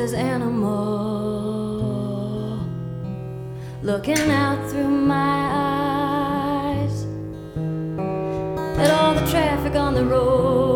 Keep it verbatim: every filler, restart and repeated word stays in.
this animal, looking out through my eyes at all the traffic on the road.